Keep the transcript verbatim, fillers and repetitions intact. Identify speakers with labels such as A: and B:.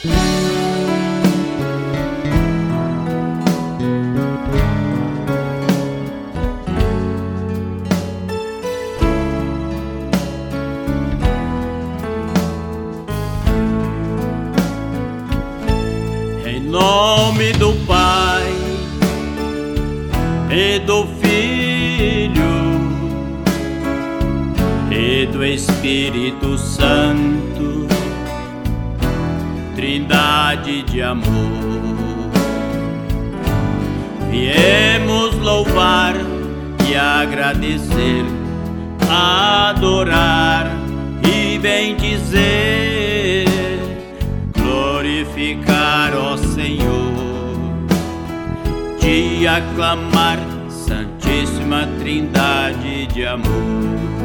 A: Em nome do Pai e do Filho e do Espírito Santo, Trindade de amor, viemos louvar e agradecer, adorar e bendizer, glorificar, ó Senhor, te aclamar, Santíssima Trindade de amor.